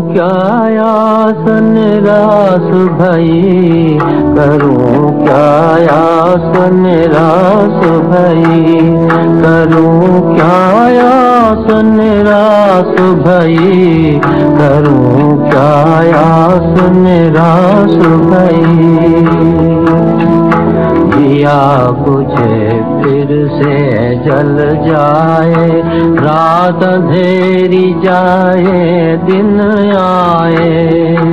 क्या आस निराश भई, करूं क्या आस निराश भई, करूं क्या आस निराश भई, करूं क्या आस निराश भई। दिया बुझे फिर से जल जाए, रात अंधेरी जाए दिन आए।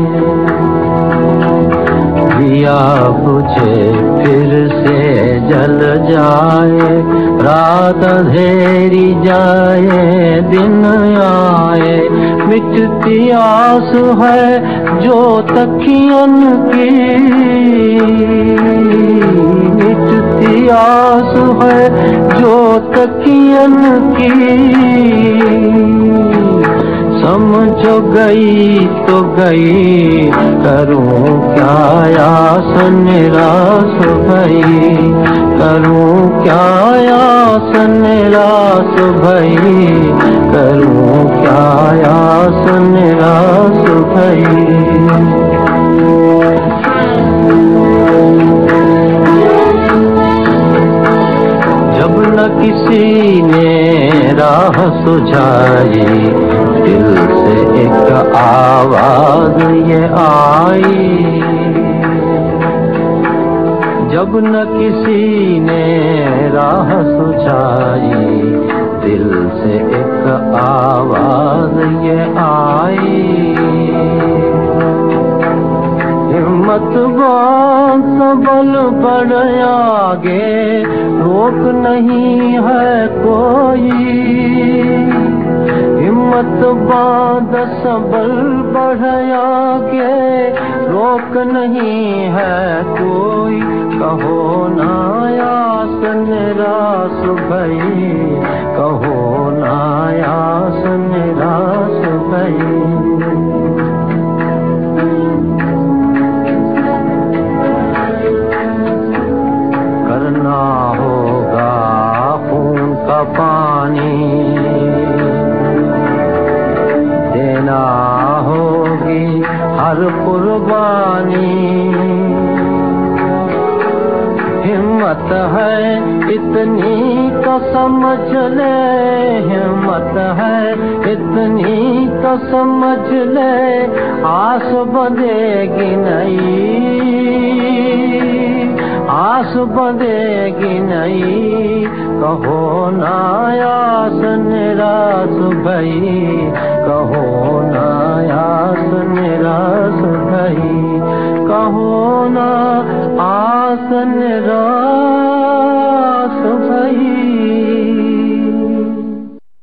दिया बुझे फिर से जल जाए, रात अंधेरी जाए दिन आए। मिटती आस है जो तकियन की, मिटती आस है जो तकियन की। समझो गई तो गई, करूं क्या आस निराश भई, करूं क्या आस निराश भई, करूं क्या आस निराश भई। जब न किसी ने राह सुझाई, दिल से एक आवाज ये आई। जब न किसी ने राह सुझाई, दिल से एक आवाज ये आई। हिम्मत बांध सबल बढ़ आगे, रोक नहीं है कोई। हिम्मत बांध सबल बढ़ आगे, रोक नहीं है कोई। कहो ना आस निराश भई, कहो ना आस निराश भई। करना होगा खून का पानी, देना होगी हर कुर्बानी। हिम्मत है इतनी तो समझ ले, हिम्मत है इतनी तो समझ ले, आस बंधेगी नहीं, आस बंधेगी नहीं। कहो ना आस निराश भई, कहो ना आस निराश भई, कहो ना आस निराश